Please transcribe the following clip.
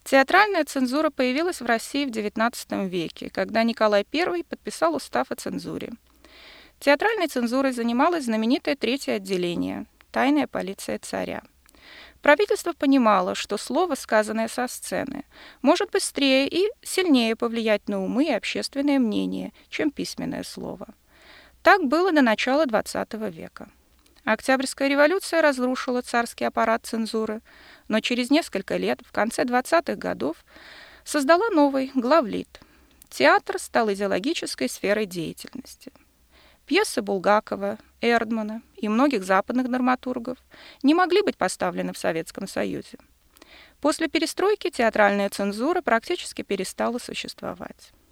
Театральная цензура появилась в России в XIX веке, когда Николай I подписал устав о цензуре. Театральной цензурой занималось знаменитое Третье отделение – тайная полиция царя. Правительство понимало, что слово, сказанное со сцены, может быстрее и сильнее повлиять на умы и общественное мнение, чем письменное слово. Так было до начала XX века. Октябрьская революция разрушила царский аппарат цензуры, но через несколько лет, в конце 20-х годов, создала новый главлит. Театр стал идеологической сферой деятельности. Пьесы Булгакова, Эрдмана и многих западных драматургов не могли быть поставлены в Советском Союзе. После перестройки театральная цензура практически перестала существовать.